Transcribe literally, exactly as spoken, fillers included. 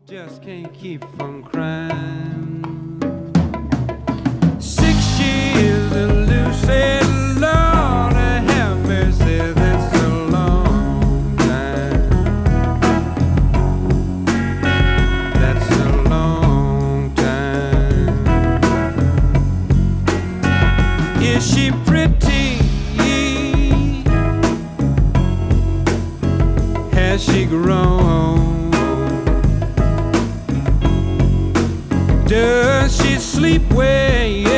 just can't keep from crying. Six years of Lucy, Lord have mercy, that's a long time. That's a long time. Is she pretty? Has she grown? Does she sleep well?